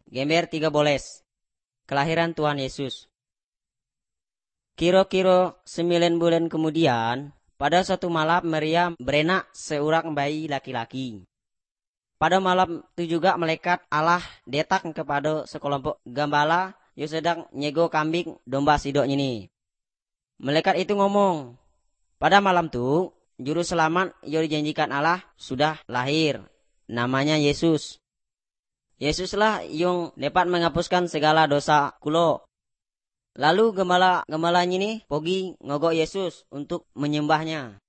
Gember 13. Kelahiran Tuhan Yesus. Kira-kira 9 bulan kemudian, pada suatu malam Maria berenak seorang bayi laki-laki. Pada malam itu juga malaikat Allah datang kepada sekelompok gembala yang sedang nyego kambing domba sidok ini. Malaikat itu ngomong, pada malam itu juru selamat yang dijanjikan Allah sudah lahir, namanya Yesus. Yesuslah yang dapat menghapuskan segala dosa kulo. Lalu gembala-gembalanya ini pergi ngogok Yesus untuk menyembahnya.